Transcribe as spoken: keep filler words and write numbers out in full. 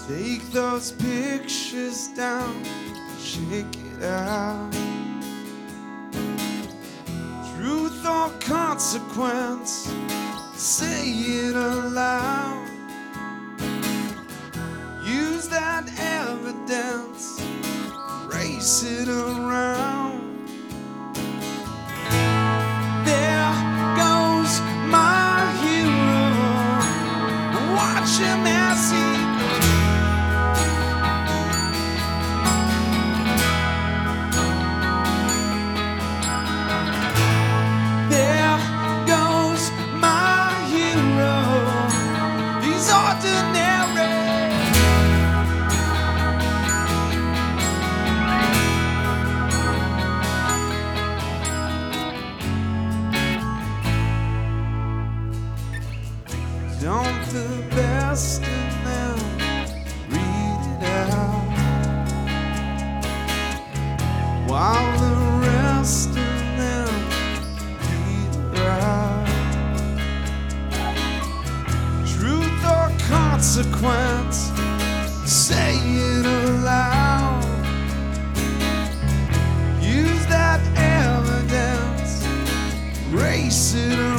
Take those pictures down, shake it out. Truth or consequence, say it aloud. Use that evidence, race it around. There goes my hero, watch him as he goes. There goes my hero, he's ordinary. Don't the best in them read it out, while the rest of them peter out. Truth or consequence, say it aloud. Use that evidence, race it around.